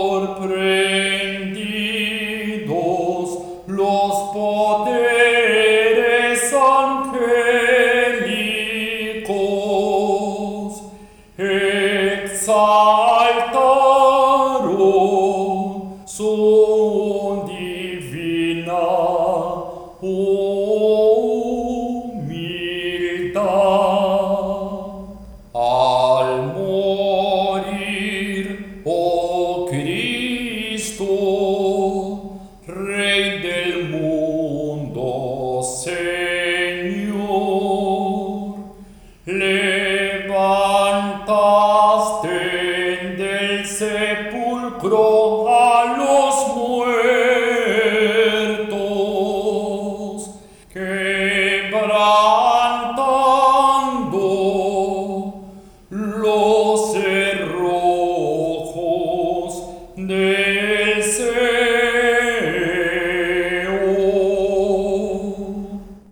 sorprendidos los poderes angélicos, exaltaron su divina humildad. Al morir, oh Cristo, Rey del mundo, Señor, levantaste del sepulcro a los muertos, quebrantando los cerrojos del